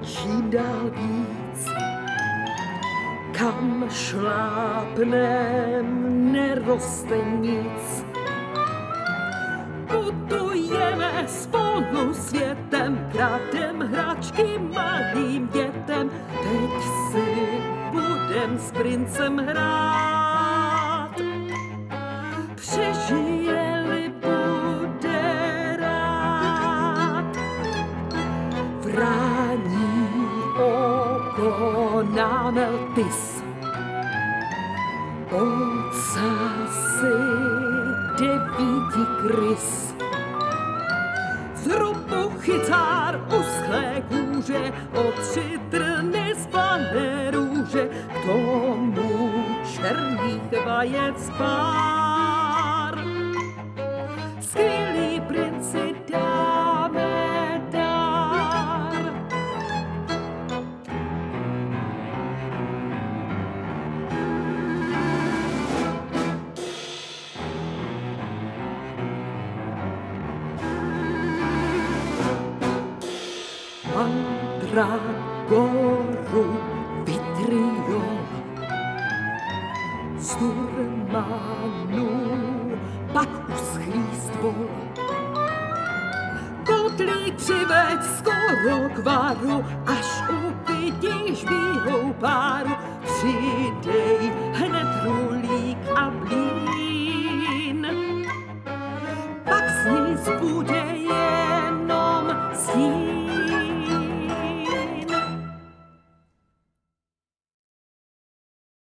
čím dál víc. Kam šlápnem, neroste nic. Putujeme spolu světem, kradem hračky malým dětem. Teď si budem s princem hrát. Přežije-li bude rád. Vrání oko námel tis. Ocasy 9 krys. Zrubu chytár uschlé kůže, o 3 trny zplané růže, k tomu černých vajec pár. Skvělý princi dáme dár. Mandragoru vitriol, z turmanu pak uschlý stvor. Kotlík přiveď skoro k varu, až uvidíš bílou páru. Přidej hned rulík a blín, pak z ní zbude